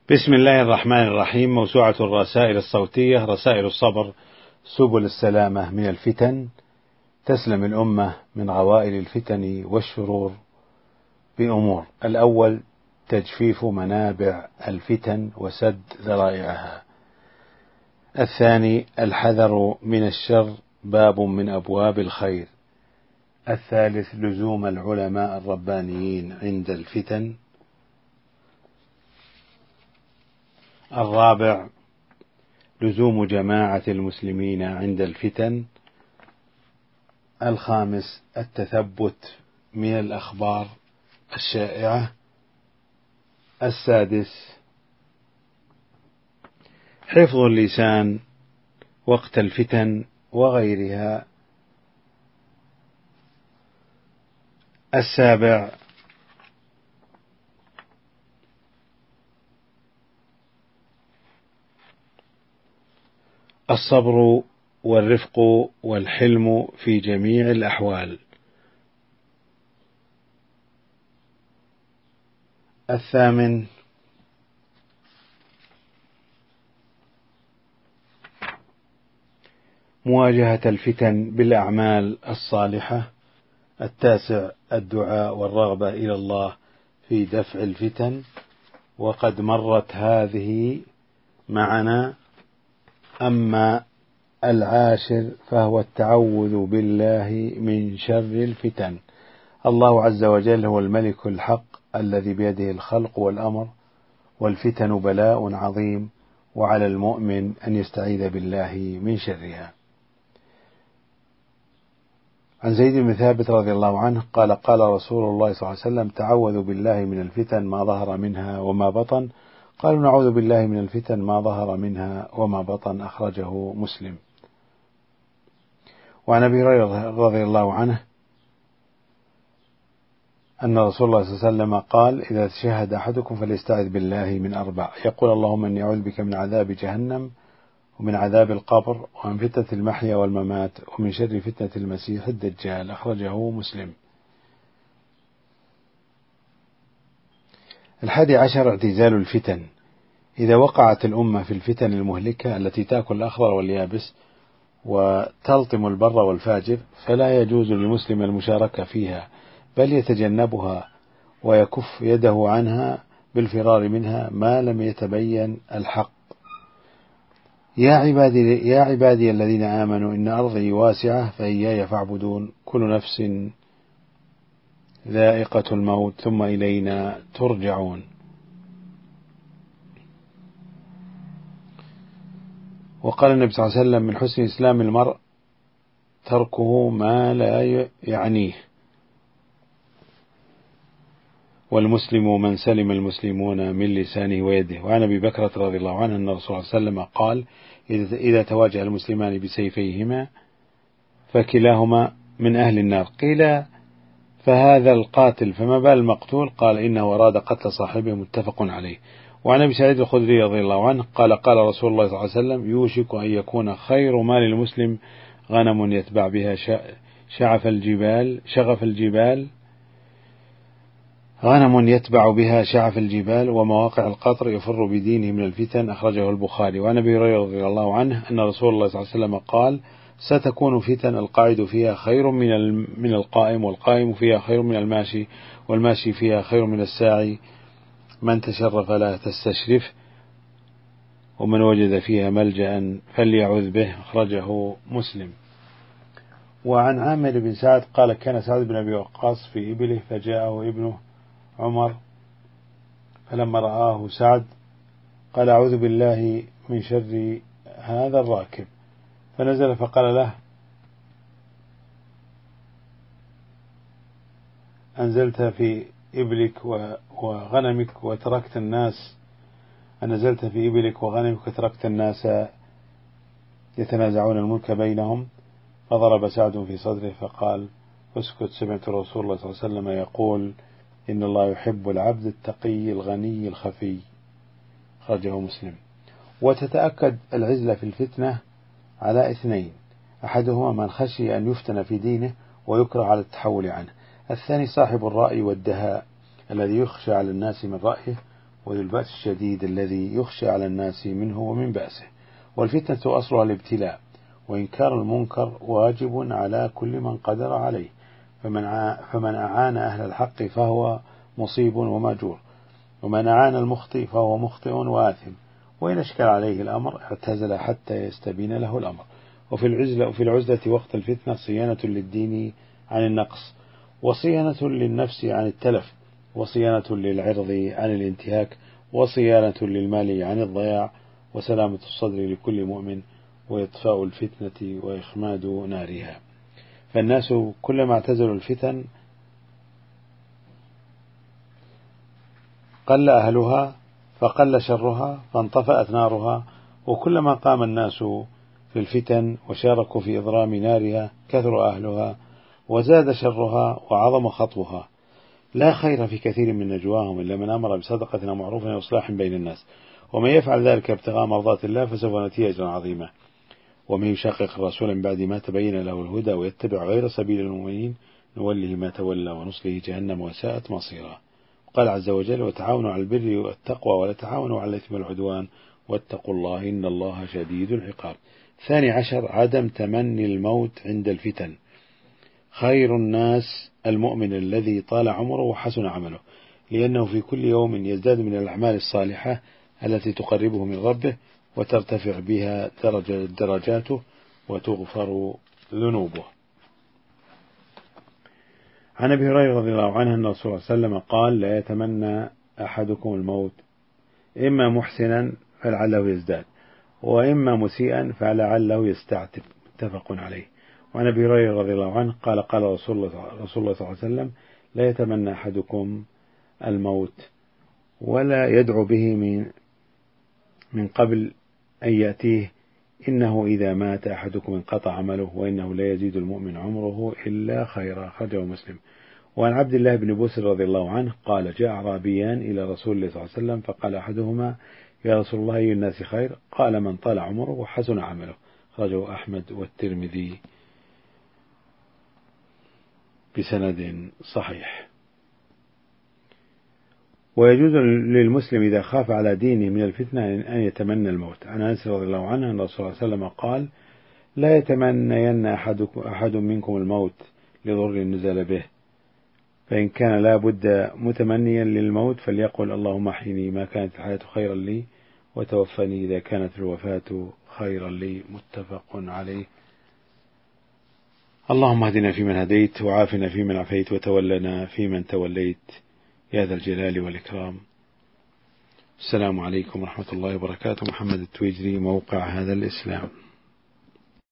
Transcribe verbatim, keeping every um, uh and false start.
بسم الله الرحمن الرحيم. موسوعة الرسائل الصوتية رسائل الصبر سبل السلامة من الفتن، تسلم الأمة من غوائل الفتن والشرور بأمور: الأول تجفيف منابع الفتن وسد ذرائعها. الثاني الحذر من الشر باب من أبواب الخير. الثالث لزوم العلماء الربانيين عند الفتن. الرابع لزوم جماعة المسلمين عند الفتن. الخامس التثبت من الأخبار الشائعة. السادس حفظ اللسان وقت الفتن وغيرها. السابع الصبر والرفق والحلم في جميع الأحوال. الثامن مواجهة الفتن بالأعمال الصالحة. التاسع الدعاء والرغبة إلى الله في دفع الفتن، وقد مرت هذه معنا. أما العاشر فهو التعوذ بالله من شر الفتن. الله عز وجل هو الملك الحق الذي بيده الخلق والأمر، والفتن بلاء عظيم، وعلى المؤمن أن يستعيذ بالله من شرها. عن زيد بن ثابت رضي الله عنه قال: قال رسول الله صلى الله عليه وسلم: تعوذوا بالله من الفتن ما ظهر منها وما بطن. قالوا: نعوذ بالله من الفتن ما ظهر منها وما بطن. أخرجه مسلم. وعن أبي هريرة رضي الله عنه أن رسول الله صلى الله عليه وسلم قال: إذا تشهد أحدكم فليستعذ بالله من أربع، يقول: اللهم إني أعوذ بك من عذاب جهنم ومن عذاب القبر ومن فتنة المحيا والممات ومن شر فتنة المسيح الدجال. أخرجه مسلم. الحادي عشر اعتزال الفتن. إذا وقعت الأمة في الفتن المهلكة التي تأكل الأخضر واليابس وتلطم البر والفاجر، فلا يجوز للمسلم المشاركة فيها، بل يتجنبها ويكف يده عنها بالفرار منها ما لم يتبين الحق. يا عبادي, يا عبادي الذين آمنوا إن أرضي واسعة فإياي فاعبدون. كل نفس ذائقة الموت ثم إلينا ترجعون. وقال النبي صلى الله عليه وسلم: من حسن إسلام المرء تركه ما لا يعنيه، والمسلم من سلم المسلمون من لسانه ويده. وعن أبي بكرة رضي الله عنه أن الرسول صلى الله عليه وسلم قال: إذا تواجه المسلمان بسيفيهما فكلاهما من أهل النار. قيل: فهذا القاتل فما بال المقتول؟ قال: إنه أراد قتل صاحبه. متفق عليه. وعن أبي سعيد الخدري رضي الله عنه قال: قال رسول الله صلى الله عليه وسلم: يوشك أن يكون خير مال المسلم غنم يتبع بها شعف الجبال شغف الجبال غنم يتبع بها شعف الجبال ومواقع القطر يفر بدينه من الفتن. أخرجه البخاري. وعن أبي هريرة رضي الله عنه أن رسول الله صلى الله عليه وسلم قال: ستكون فتن القاعد فيها خير من من القائم، والقائم فيها خير من الماشي، والماشي فيها خير من الساعي. من تشرف لا تستشرف، ومن وجد فيها ملجأ فليعوذ به. أخرجه مسلم. وعن عامر بن سعد قال: كان سعد بن أبي وقاص في إبله فجاءه ابنه عمر، فلما رآه سعد قال: أعوذ بالله من شر هذا الراكب. فنزل فقال له: أنزلت في إبلك وغنمك وتركت الناس أنزلت في إبلك وغنمك وتركت الناس يتنازعون الملك بينهم. فضرب سعد في صدره فقال: اسكت، سمعت رسول الله صلى الله عليه وسلم يقول: إن الله يحب العبد التقي الغني الخفي. خرجه مسلم. وتتأكد العزلة في الفتنة على اثنين: أحدهما من خشي أن يفتن في دينه ويكره على التحول عنه. الثاني صاحب الرأي والدهاء الذي يخشى على الناس من رأيه وذو البأس الشديد الذي يخشى على الناس منه ومن بأسه. والفتنة أصلها الابتلاء، وإنكار المنكر واجب على كل من قدر عليه، فمن فمن أعان أهل الحق فهو مصيب وماجور، ومن أعان المخطئ فهو مخطئ وآثم، وإن أشكل عليه الأمر اعتزل حتى يستبين له الأمر. وفي العزلة, وفي العزلة وقت الفتنة صيانة للدين عن النقص، وصيانة للنفس عن التلف، وصيانة للعرض عن الانتهاك، وصيانة للمال عن الضياع، وسلامة الصدر لكل مؤمن، وإطفاء الفتنة وإخماد نارها. فالناس كلما اعتزلوا الفتن قل أهلها فقل شرها فانطفأت نارها، وكلما قام الناس في الفتن وشاركوا في إضرام نارها كثر أهلها وزاد شرها وعظم خطوها. لا خير في كثير من نجواهم إلا من أمر بصدقة أو معروف أو إصلاح بين الناس، ومن يفعل ذلك ابتغاء مرضات الله فسوف نؤتيه أجرا عظيما. ومن يشاقق الرسول من بعد ما تبين له الهدى ويتبع غير سبيل المؤمنين نوله ما تولى ونصله جهنم وساءت مصيرا. قال عز وجل: وتعاونوا على البر والتقوى ولا تعاونوا على الإثم والعدوان واتقوا الله إن الله شديد العقاب. ثاني عشر: عدم تمني الموت عند الفتن. خير الناس المؤمن الذي طال عمره وحسن عمله، لأنه في كل يوم يزداد من الأعمال الصالحة التي تقربه من ربه وترتفع بها درجة درجاته وتغفر ذنوبه. عن أبي هريرة رضي الله عنه أن رسول الله صلى الله عليه وسلم قال: لا يتمنى أحدكم الموت إما محسنا فلعله يزداد، وإما مسيئا فلعله يستعتب. متفق عليه. وعن أبي هريرة رضي الله عنه قال: قال رسول الله, رسول الله صلى الله عليه وسلم: لا يتمنى أحدكم الموت ولا يدعو به من من قبل أن يأتيه، إنه إذا مات أحدكم انقطع عمله وإنه لا يزيد المؤمن عمره إلا خيرا. أخرجه مسلم. وعن عبد الله بن بوسر رضي الله عنه قال: جاء أعرابيان إلى رسول الله صلى الله عليه وسلم فقال أحدهما: يا رسول الله أي الناس خير؟ قال: من طال عمره وحسن عمله. أخرجه أحمد والترمذي بسند صحيح. ويجوز للمسلم إذا خاف على دينه من الفتنة أن يتمنى الموت. عن أنس رضي الله عنه أن الرسول صلى الله عليه وسلم قال: لا يتمنين أحد منكم الموت لضر نزل به، فإن كان لا بد متمنيا للموت فليقل: اللهم احيني ما كانت الحياة خيرا لي وتوفني إذا كانت الوفاة خيرا لي. متفق عليه. اللهم اهدنا فيمن هديت وعافنا فيمن عافيت وتولنا فيمن توليت يا ذا الجلال والإكرام. السلام عليكم ورحمة الله وبركاته. محمد التويجري، موقع هذا الإسلام.